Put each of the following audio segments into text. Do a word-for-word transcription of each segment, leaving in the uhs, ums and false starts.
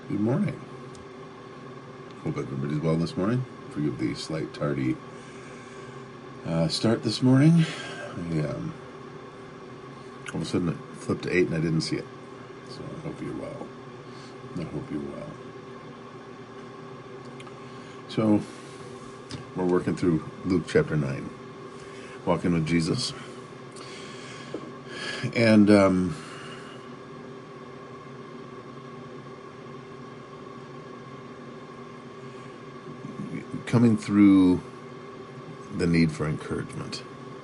Good morning. Hope everybody's well this morning. Forgive the slight tardy uh, start this morning. I, um, all of a sudden it flipped to eight and I didn't see it. So I hope you're well. I hope you're well. So we're working through Luke chapter nine, walking with Jesus. And um, coming through the need for encouragement.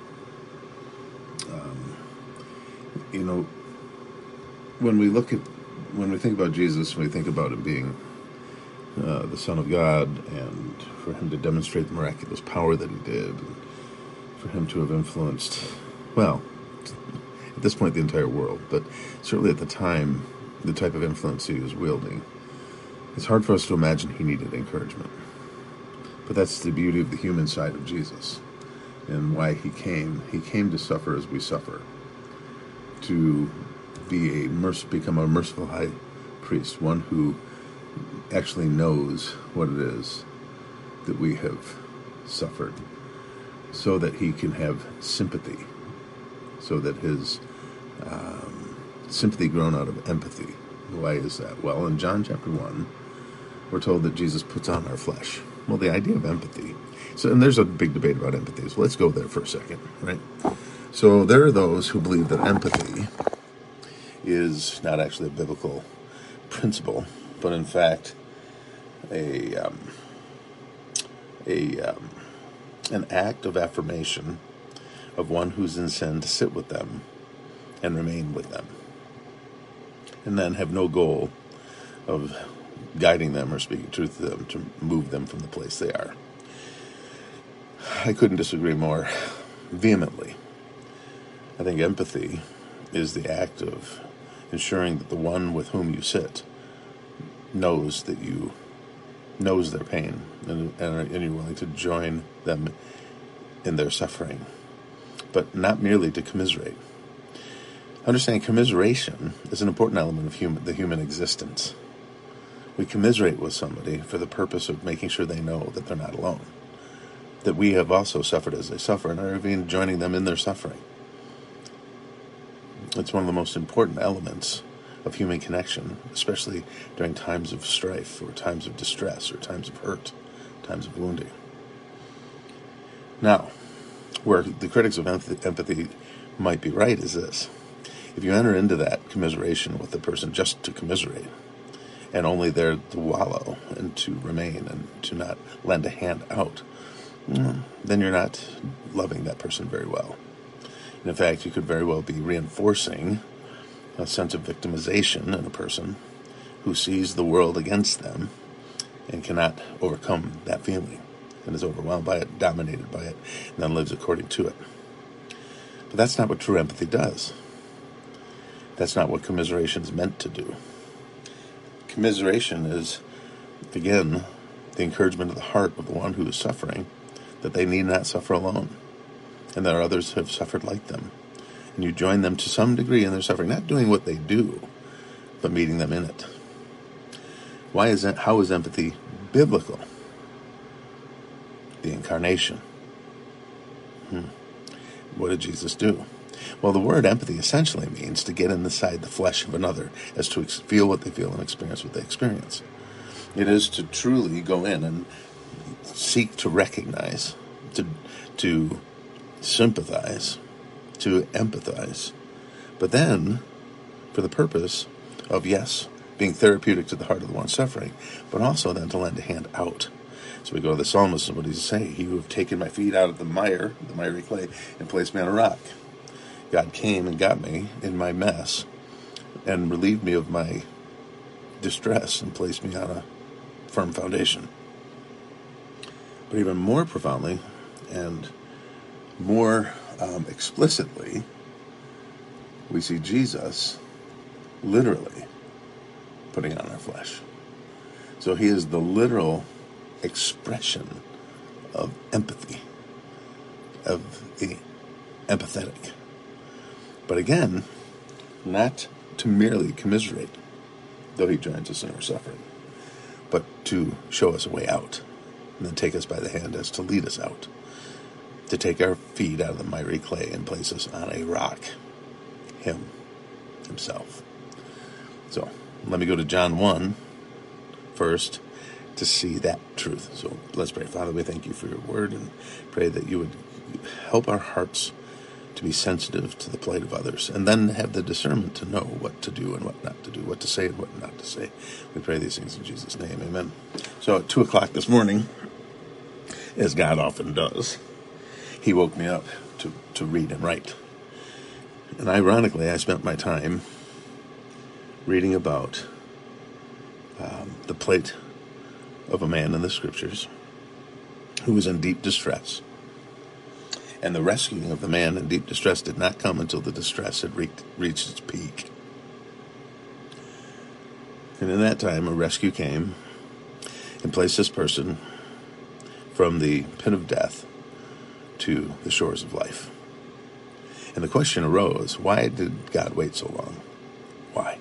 Um, you know, when we look at, when we think about Jesus, we think about him being uh, the Son of God, and for him to demonstrate the miraculous power that he did, and for him to have influenced, well, at this point, the entire world, but certainly at the time, the type of influence he was wielding. It's hard for us to imagine he needed encouragement. But that's the beauty of the human side of Jesus and why he came. He came to suffer as we suffer, to be a merc- become a merciful high priest, one who actually knows what it is that we have suffered, so that he can have sympathy, so that his um, sympathy grown out of empathy. Why is that? Well, in John chapter one, we're told that Jesus puts on our flesh. Well, the idea of empathy. So, and there's a big debate about empathy. So let's go there for a second, right? So there are those who believe that empathy is not actually a biblical principle, but in fact a um, a um, an act of affirmation of one who's in sin to sit with them and remain with them, and then have no goal of guiding them or speaking truth to them to move them from the place they are. I couldn't disagree more vehemently. I think empathy is the act of ensuring that the one with whom you sit knows that you knows their pain, and, and, and you're willing to join them in their suffering, but not merely to commiserate. Understanding commiseration is an important element of human, the human existence. We commiserate with somebody for the purpose of making sure they know that they're not alone, that we have also suffered as they suffer, and are even joining them in their suffering. It's one of the most important elements of human connection, especially during times of strife, or times of distress, or times of hurt, times of wounding. Now, where the critics of empathy might be right is this: if you enter into that commiseration with the person just to commiserate, and only there to wallow and to remain and to not lend a hand out, then you're not loving that person very well. And in fact, you could very well be reinforcing a sense of victimization in a person who sees the world against them and cannot overcome that feeling, and is overwhelmed by it, dominated by it, and then lives according to it. But that's not what true empathy does. That's not what commiseration is meant to do. Commiseration is, again, the encouragement of the heart of the one who is suffering, that they need not suffer alone, and that others have suffered like them. And you join them to some degree in their suffering, not doing what they do, but meeting them in it. Why is that? How is empathy biblical? The incarnation. Hmm. What did Jesus do? Well, the word empathy essentially means to get inside the flesh of another, as to feel what they feel and experience what they experience. It is to truly go in and seek to recognize, to to sympathize, to empathize, but then for the purpose of, yes, being therapeutic to the heart of the one suffering, but also then to lend a hand out. So we go to the psalmist, and what does he say? He who have taken my feet out of the mire, the miry clay, and placed me on a rock. God came and got me in my mess and relieved me of my distress and placed me on a firm foundation. But even more profoundly and more um, explicitly, we see Jesus literally putting on our flesh. So he is the literal expression of empathy, of the empathetic. But again, not to merely commiserate, though he joins us in our suffering. but to show us a way out, and then take us by the hand as to lead us out, to take our feet out of the miry clay and place us on a rock, him, himself. So let me go to John one first to see that truth. So let's pray. Father, we thank you for your word and pray that you would help our hearts to be sensitive to the plight of others, and then have the discernment to know what to do and what not to do, what to say and what not to say. We pray these things in Jesus' name, amen. So at two o'clock this morning, as God often does, he woke me up to, to read and write. And ironically, I spent my time reading about um, the plight of a man in the scriptures who was in deep distress. And the rescuing of the man in deep distress did not come until the distress had re- reached its peak. And in that time, a rescue came and placed this person from the pit of death to the shores of life. And the question arose, why did God wait so long? Why?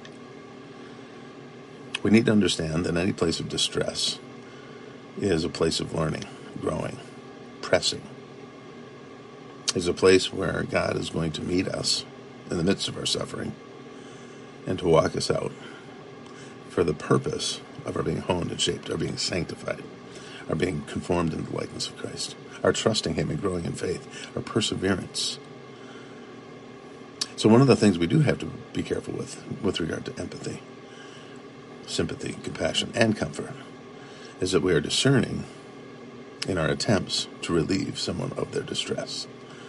We need to understand that any place of distress is a place of learning, growing, pressing. Is a place where God is going to meet us in the midst of our suffering and to walk us out for the purpose of our being honed and shaped, our being sanctified, our being conformed into the likeness of Christ, our trusting him and growing in faith, our perseverance. So one of the things we do have to be careful with, with regard to empathy, sympathy, compassion, and comfort, is that we are discerning in our attempts to relieve someone of their distress.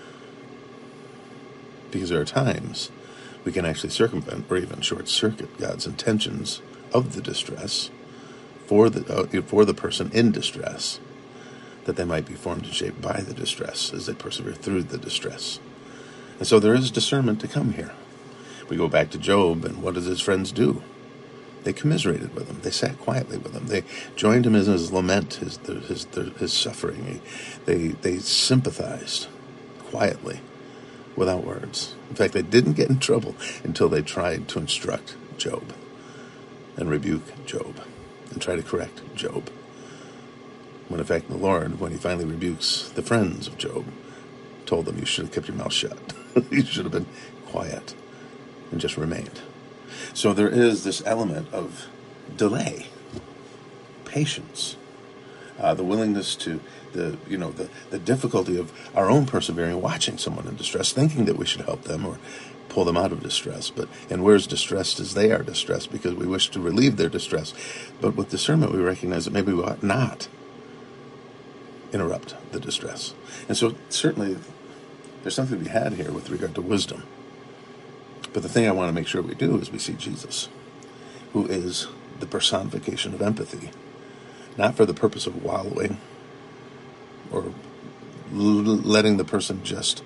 Because there are times we can actually circumvent or even short-circuit God's intentions of the distress for the uh, for the person in distress, that they might be formed and shaped by the distress as they persevere through the distress. And so there is discernment to come here. We go back to Job, and what did his friends do? They commiserated with him. They sat quietly with him. They joined him in his lament, his his his, his suffering. They they sympathized quietly, without words. In fact, they didn't get in trouble until they tried to instruct Job and rebuke Job and try to correct Job. When in fact the Lord, when he finally rebukes the friends of Job, told them, you should have kept your mouth shut. You should have been quiet and just remained. So there is this element of delay, patience, uh, the willingness to The you know the, the difficulty of our own persevering, watching someone in distress, thinking that we should help them or pull them out of distress. But and we're as distressed as they are distressed because we wish to relieve their distress. But with discernment, we recognize that maybe we ought not interrupt the distress. And so certainly there's something to be had here with regard to wisdom. But the thing I want to make sure we do is we see Jesus, who is the personification of empathy, not for the purpose of wallowing or l- letting the person just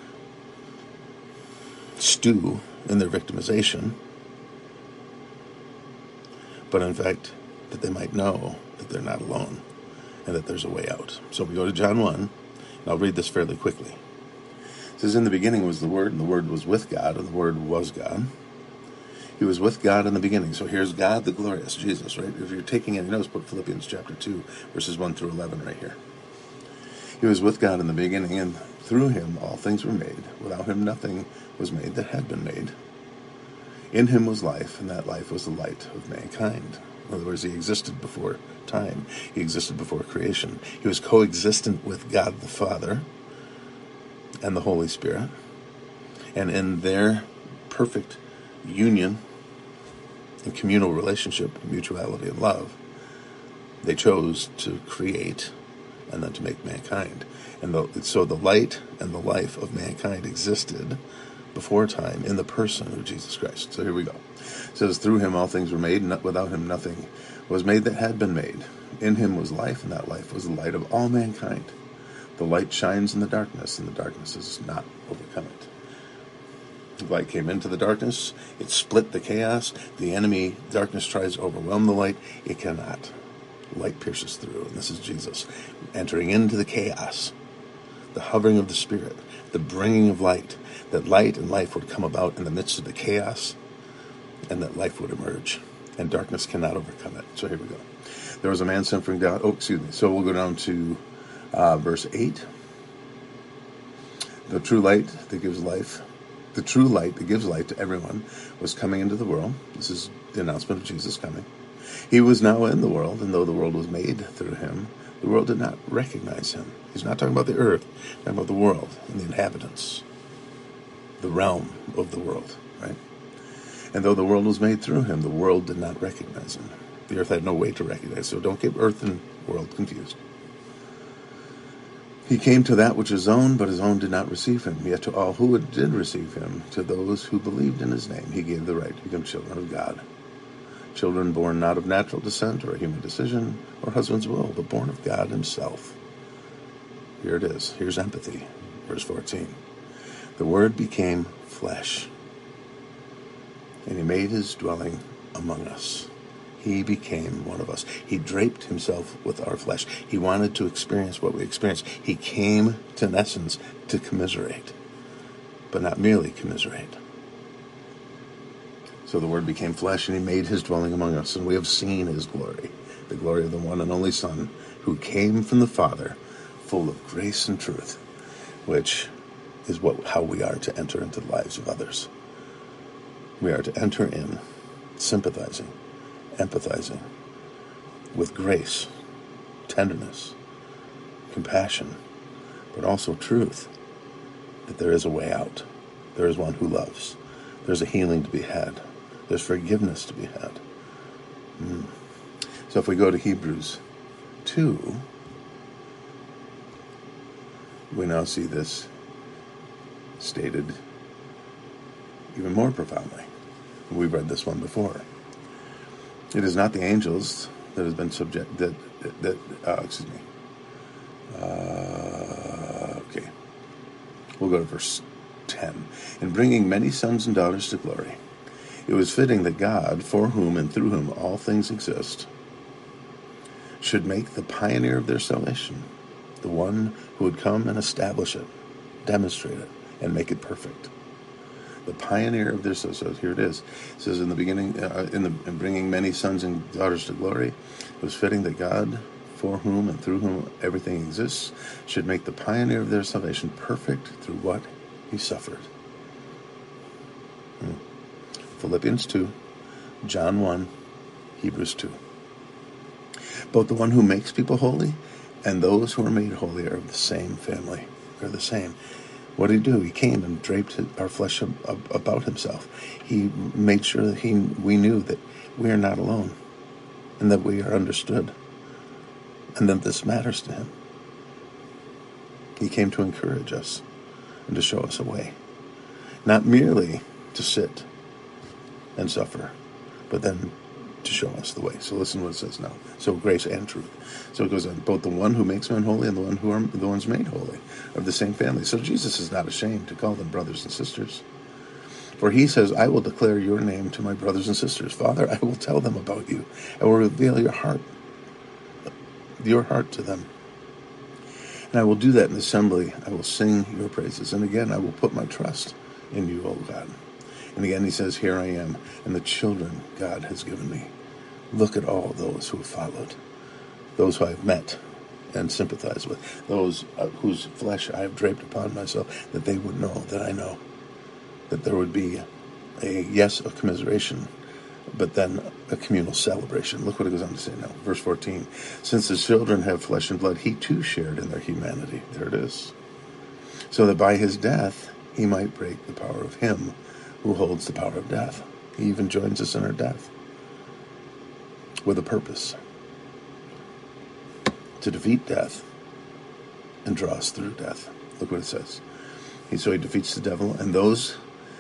stew in their victimization, but in fact that they might know that they're not alone and that there's a way out. So we go to John one, and I'll read this fairly quickly. It says, in the beginning was the Word, and the Word was with God, and the Word was God. He was with God in the beginning. So here's God the glorious, Jesus, right? If you're taking any notes, put Philippians chapter two, verses one through eleven right here. He was with God in the beginning, and through him all things were made. Without him nothing was made that had been made. In him was life, and that life was the light of mankind. In other words, he existed before time. He existed before creation. He was coexistent with God the Father and the Holy Spirit. And in their perfect union and communal relationship, mutuality and love, they chose to create and then to make mankind. And the, so the light and the life of mankind existed before time in the person of Jesus Christ. So here we go. It says, through him all things were made, and without him nothing was made that had been made. In him was life, and that life was the light of all mankind. The light shines in the darkness, and the darkness has not overcome it. The light came into the darkness. It split the chaos. The enemy, darkness, tries to overwhelm the light. It cannot. Light pierces through, and this is Jesus entering into the chaos, the hovering of the Spirit, the bringing of light, that light and life would come about in the midst of the chaos, and that life would emerge, and darkness cannot overcome it. So here we go. There was a man sent from God. Oh, excuse me. So we'll go down to uh, verse eight. The true light that gives life, the true light that gives light to everyone was coming into the world. This is the announcement of Jesus coming. He was now in the world, and though the world was made through him, the world did not recognize him. He's not talking about the earth, he's talking about the world and the inhabitants, the realm of the world, right? And though the world was made through him, the world did not recognize him. The earth had no way to recognize, so don't get earth and world confused. He came to that which is own, but his own did not receive him. Yet to all who did receive him, to those who believed in his name, he gave the right to become children of God. Children born not of natural descent or a human decision or husband's will, but born of God himself. Here it is. Here's empathy. Verse fourteen. The Word became flesh, and he made his dwelling among us. He became one of us. He draped himself with our flesh. He wanted to experience what we experienced. He came, to, in essence, to commiserate, but not merely commiserate. So the Word became flesh, and he made his dwelling among us, and we have seen his glory, the glory of the one and only Son, who came from the Father, full of grace and truth, which is what how we are to enter into the lives of others. We are to enter in sympathizing, empathizing with grace, tenderness, compassion, but also truth, that there is a way out. There is one who loves. There's a healing to be had. There's forgiveness to be had. Mm. So if we go to Hebrews two, we now see this stated even more profoundly. We've read this one before. It is not the angels that has been subject that that, that uh, excuse me. Uh, okay, we'll go to verse ten. In bringing many sons and daughters to glory, it was fitting that God, for whom and through whom all things exist, should make the pioneer of their salvation, the one who would come and establish it, demonstrate it, and make it perfect. The pioneer of their so, so here it is. It says in the beginning, uh, in the in bringing many sons and daughters to glory, it was fitting that God, for whom and through whom everything exists, should make the pioneer of their salvation perfect through what he suffered. Hmm. Philippians two, John one, Hebrews two. Both the one who makes people holy and those who are made holy are of the same family. They're the same. What did he do? He came and draped our flesh about himself. He made sure that he we knew that we are not alone and that we are understood and that this matters to him. He came to encourage us and to show us a way. Not merely to sit and suffer, but then to show us the way. So listen to what it says now. So grace and truth. So it goes on, both the one who makes men holy and the one who are the ones made holy are of the same family. So Jesus is not ashamed to call them brothers and sisters. For he says, I will declare your name to my brothers and sisters. Father, I will tell them about you. I will reveal your heart, your heart to them. And I will do that in assembly. I will sing your praises. And again, I will put my trust in you, O God. And again, he says, here I am, and the children God has given me. Look at all those who have followed, those who I have met and sympathized with, those uh, whose flesh I have draped upon myself, that they would know that I know, that there would be a, yes, of commiseration, but then a communal celebration. Look what it goes on to say now. Verse fourteen, since the children have flesh and blood, he too shared in their humanity. There it is. So that by his death, he might break the power of him who holds the power of death. He even joins us in our death with a purpose, to defeat death and draw us through death. Look what it says. He, so he defeats the devil and those.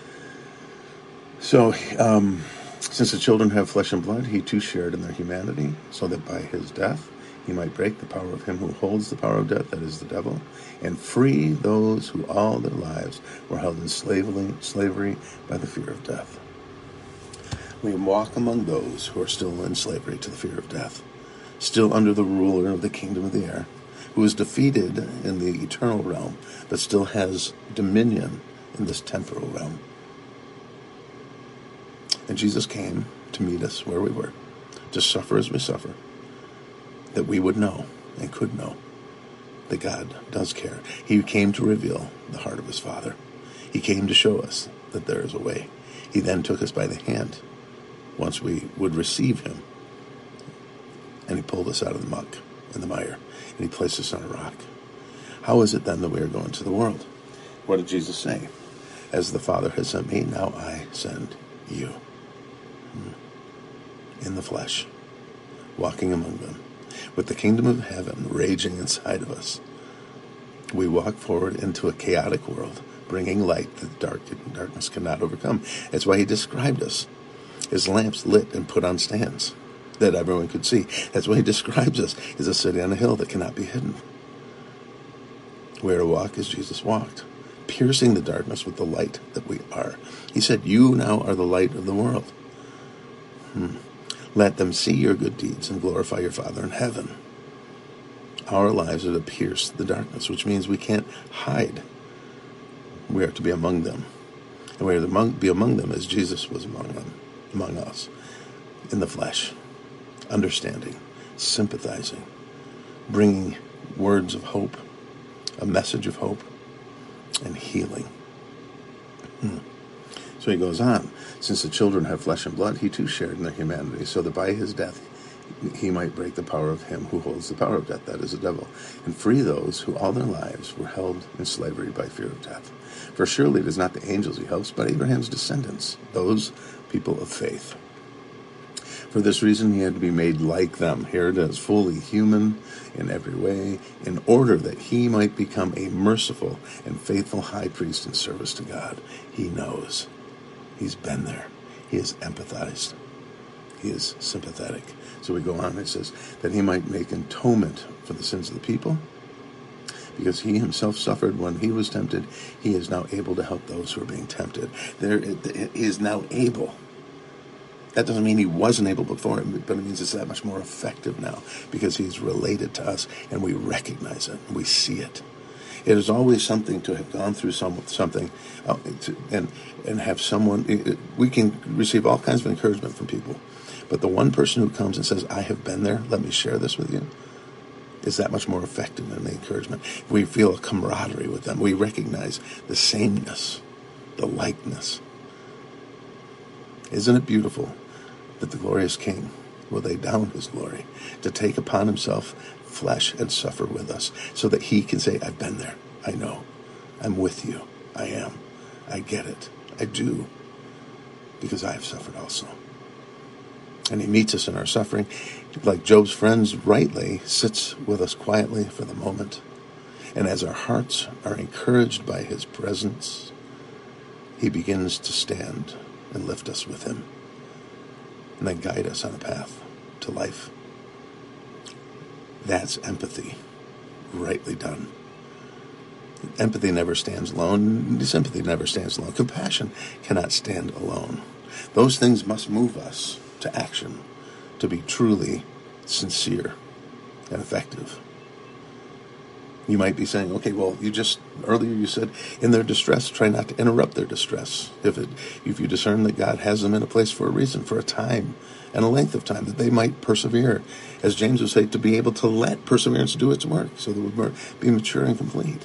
So, um, since the children have flesh and blood, he too shared in their humanity, so that by his death he might break the power of him who holds the power of death, that is the devil, and free those who all their lives were held in slavery, slavery by the fear of death. We walk among those who are still in slavery to the fear of death, still under the ruler of the kingdom of the air, who is defeated in the eternal realm, but still has dominion in this temporal realm. And Jesus came to meet us where we were, to suffer as we suffer, that we would know and could know that God does care. He came to reveal the heart of his Father. He came to show us that there is a way. He then took us by the hand once we would receive him, and he pulled us out of the muck and the mire, and he placed us on a rock. How is it then that we are going to the world? What did Jesus say? As the Father has sent me, now I send you. In the flesh, walking among them, with the kingdom of heaven raging inside of us. We walk forward into a chaotic world, bringing light that dark, darkness cannot overcome. That's why he described us as lamps lit and put on stands that everyone could see. That's why he describes us as a city on a hill that cannot be hidden. We are to walk as Jesus walked, piercing the darkness with the light that we are. He said, you now are the light of the world. Hmm. Let them see your good deeds and glorify your Father in heaven. Our lives are to pierce the darkness, which means we can't hide. We are to be among them. And we are to be among them as Jesus was among them, among us, in the flesh, understanding, sympathizing, bringing words of hope, a message of hope, and healing. Hmm. So he goes on, since the children have flesh and blood, he too shared in their humanity, so that by his death he might break the power of him who holds the power of death, that is the devil, and free those who all their lives were held in slavery by fear of death. For surely it is not the angels he helps, but Abraham's descendants, those people of faith. For this reason he had to be made like them. Here it is, fully human in every way, in order that he might become a merciful and faithful high priest in service to God. He knows. He's been there. He has empathized. He is sympathetic. So we go on, it says, that he might make atonement for the sins of the people. Because he himself suffered when he was tempted, he is now able to help those who are being tempted. There, he is now able. That doesn't mean he wasn't able before, but it means it's that much more effective now because he's related to us and we recognize it and we see it. It is always something to have gone through some, something uh, to, and and have someone, it, we can receive all kinds of encouragement from people, but the one person who comes and says, I have been there, let me share this with you, is that much more effective than the encouragement. We feel a camaraderie with them. We recognize the sameness, the likeness. Isn't it beautiful that the glorious King will lay down his glory to take upon himself flesh and suffer with us so that he can say, I've been there. I know. I'm with you. I am. I get it. I do. Because I have suffered also. And he meets us in our suffering. Like Job's friends rightly, sits with us quietly for the moment. And as our hearts are encouraged by his presence, he begins to stand and lift us with him, and then guide us on a path to life. That's empathy, rightly done. Empathy never stands alone. Sympathy never stands alone. Compassion cannot stand alone. Those things must move us to action, to be truly sincere and effective. You might be saying, okay, well, you just, earlier you said, in their distress, try not to interrupt their distress. If it, if you discern that God has them in a place for a reason, for a time, and a length of time, that they might persevere. As James would say, to be able to let perseverance do its work, so that we be mature and complete.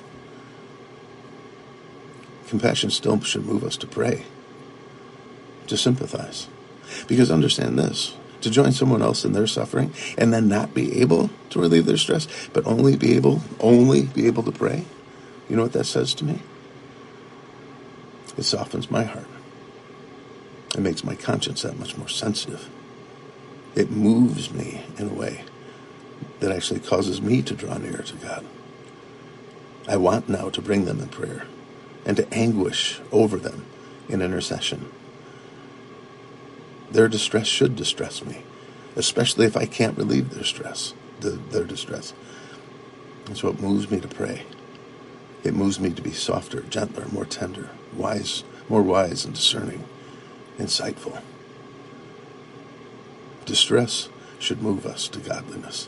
Compassion still should move us to pray, to sympathize. Because understand this, to join someone else in their suffering and then not be able to relieve their stress, but only be able, only be able to pray. You know what that says to me? It softens my heart. It makes my conscience that much more sensitive. It moves me in a way that actually causes me to draw nearer to God. I want now to bring them in prayer and to anguish over them in intercession. Their distress should distress me, especially if I can't relieve their stress, the, their distress. And so it moves me to pray. It moves me to be softer, gentler, more tender, wise, more wise and discerning, insightful. Distress should move us to godliness.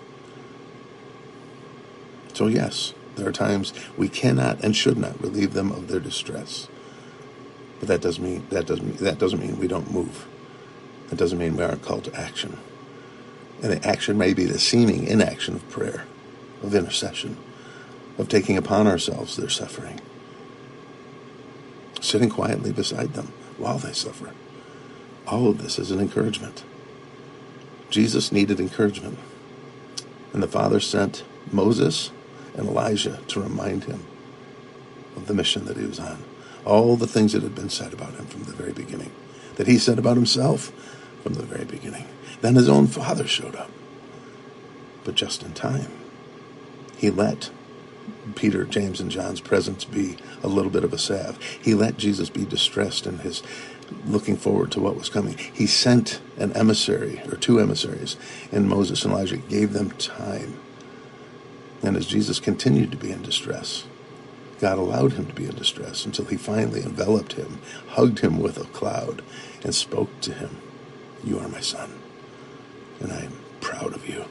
So yes, there are times we cannot and should not relieve them of their distress. But that doesn't mean that doesn't mean, that doesn't mean we don't move. That doesn't mean we aren't called to action. And the action may be the seeming inaction of prayer, of intercession, of taking upon ourselves their suffering, sitting quietly beside them while they suffer. All of this is an encouragement. Jesus needed encouragement. And the Father sent Moses and Elijah to remind him of the mission that he was on. All the things that had been said about him from the very beginning, that he said about himself from the very beginning. Then his own Father showed up, but just in time. He let Peter, James, and John's presence be a little bit of a salve. He let Jesus be distressed in his looking forward to what was coming. He sent an emissary, or two emissaries, and Moses and Elijah gave them time. And as Jesus continued to be in distress, God allowed him to be in distress until he finally enveloped him, hugged him with a cloud, and spoke to him, "You are my son, and I am proud of you."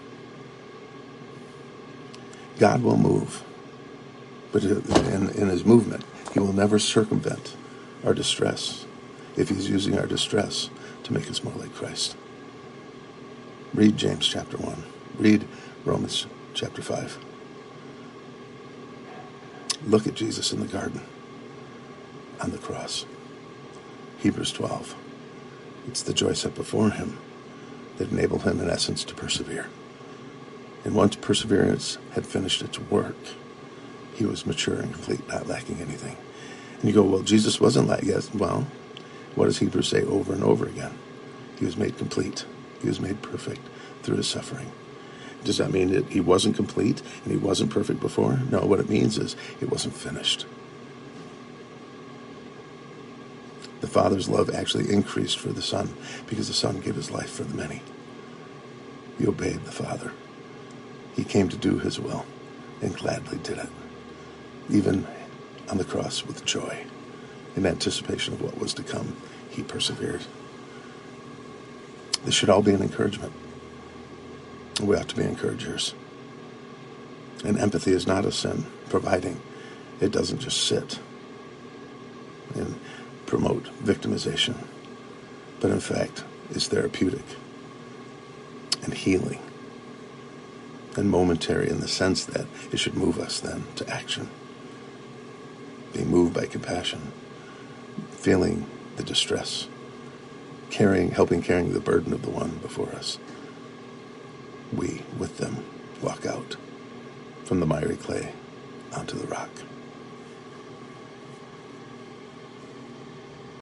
God will move, but in, in his movement, he will never circumvent our distress if he's using our distress to make us more like Christ. Read James chapter one. Read Romans chapter five. Look at Jesus in the garden, on the cross. Hebrews twelve. It's the joy set before him that enabled him, in essence, to persevere. And once perseverance had finished its work, he was mature and complete, not lacking anything. And you go, well, Jesus wasn't like, yes, well, what does Hebrews say over and over again? He was made complete. He was made perfect through his suffering. Does that mean that he wasn't complete and he wasn't perfect before? No, what it means is it wasn't finished. The Father's love actually increased for the Son because the Son gave his life for the many. He obeyed the Father. He came to do his will and gladly did it, even on the cross with joy. In anticipation of what was to come, he persevered. This should all be an encouragement. We ought to be encouragers. And empathy is not a sin, providing it doesn't just sit and promote victimization, but in fact is therapeutic and healing and momentary in the sense that it should move us then to action. Being moved by compassion, feeling the distress, carrying, helping carrying the burden of the one before us. We, with them, walk out from the miry clay onto the rock.